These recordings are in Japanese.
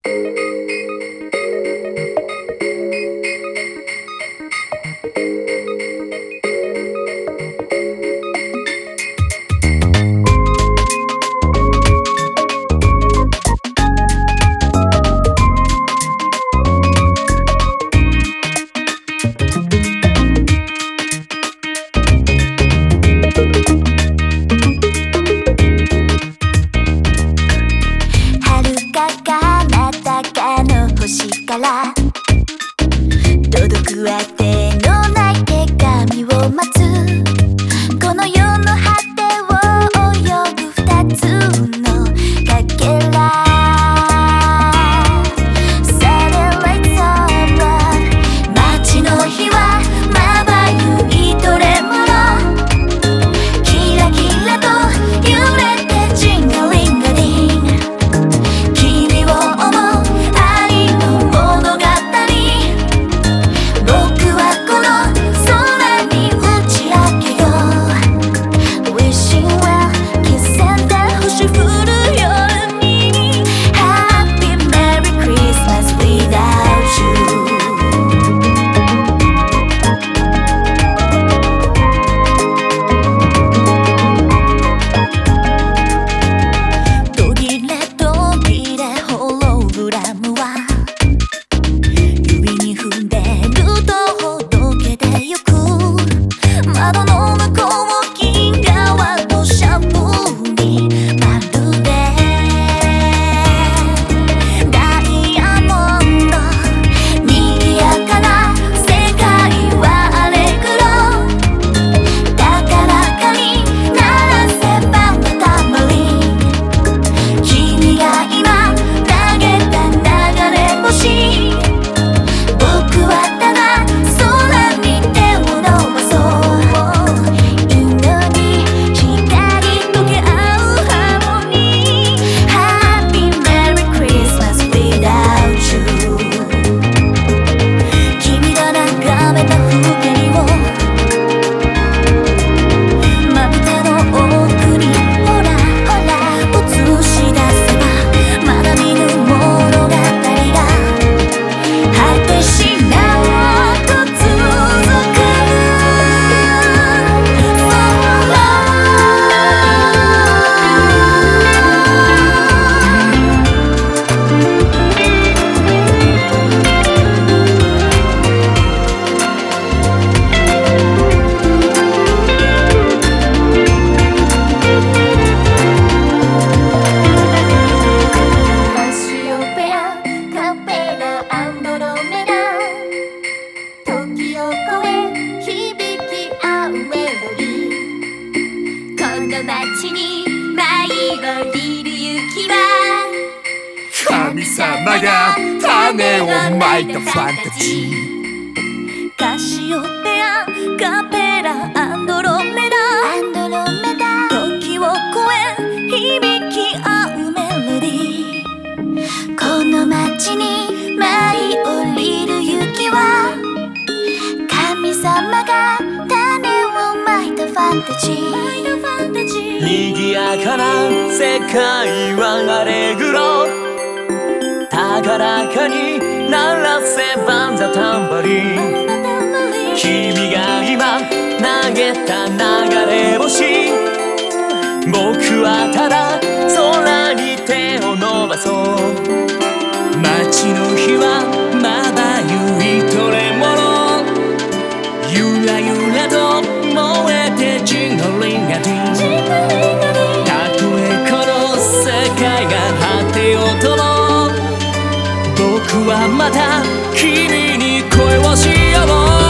神様が種をまいたファンタジー。 カシオペアカペラアンドロメダ時を超え響き合うメロディー。この街に舞い降りる雪は神様が種をまいたファンタジー。 賑やかな世界はアレグロ、高らかに鳴らせバンザタンバリン。君が今投げた流れ星、僕はただ空に手を伸ばそう。街の火はまだゆいとれもの、ゆらゆらと燃えてジングリンガディン。たとえこの世界が果てようとも、僕はまた君に恋をしよう。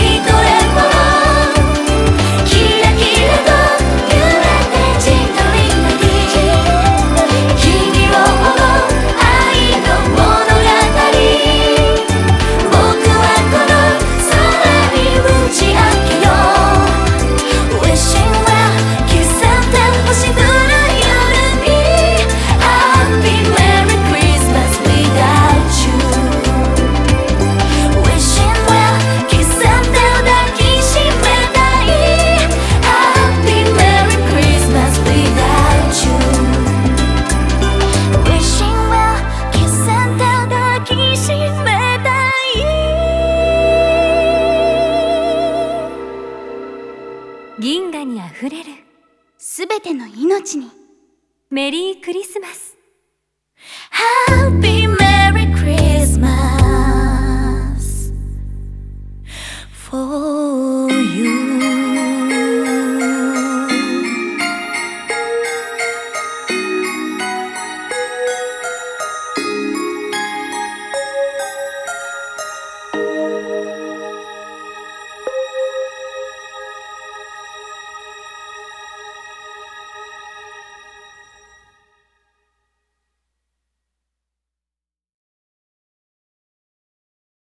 キラキラと揺れてジングリン銀河にあふれるすべての命にメリークリスマス。 Happy Merry Christmas for